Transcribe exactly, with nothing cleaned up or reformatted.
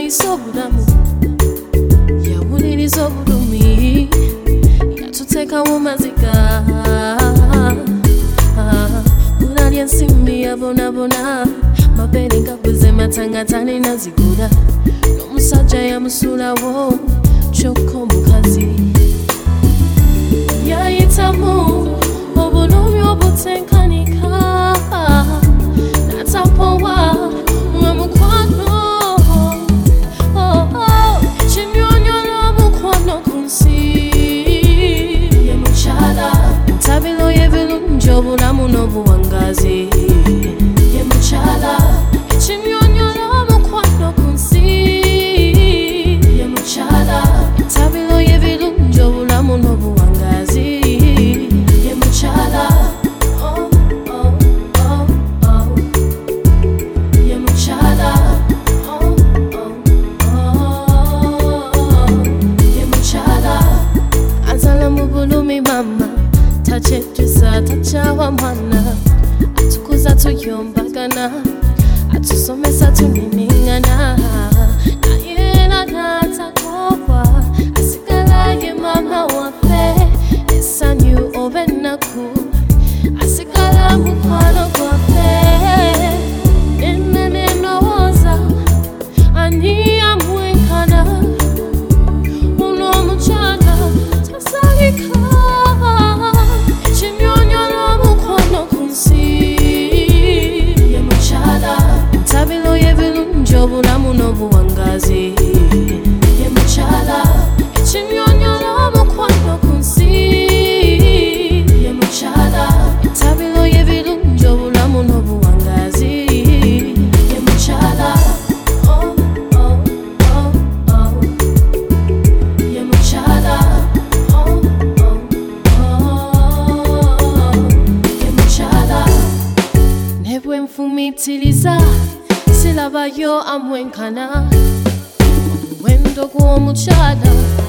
isobulamu yawuliriza obulumi yatuteeka mu maziga kulaalya ensimbi yabonabona mabeere ngaguze matanga talina zigula n'omusajja yamusulawo kyokka omukazi yayitamu obulumi obutenkanika natapowa nga mukwano kimyonyola omukwano ku nsi ye mukyala ntabiro y'ebirungi obulamu n'obuwangazi ye mukyala kimyonyola omukwano ku nsi ye mukyala ntabiro y'ebirungi obulamu n'obuwangazi ye mukyala mama tachetusa tachawa mwana atukuza tuyombagana atusomesa tuniningana nayena natakobwa asigala ye mama wafe esanyu obenaku asigala mukwano gwafe enenenowoza ani amwenkana uno mukyala tasalika obulamu n'obuwangazi ye mukyala ekimyonyola omukwano ku nsi ye mukyala entabiro y'ebirungi obulamu n'obuwangazi ye mukyala ye mukyala ye mukyala ne bwe nfumitiriza silabayo amwenkana wendo gw'omukyala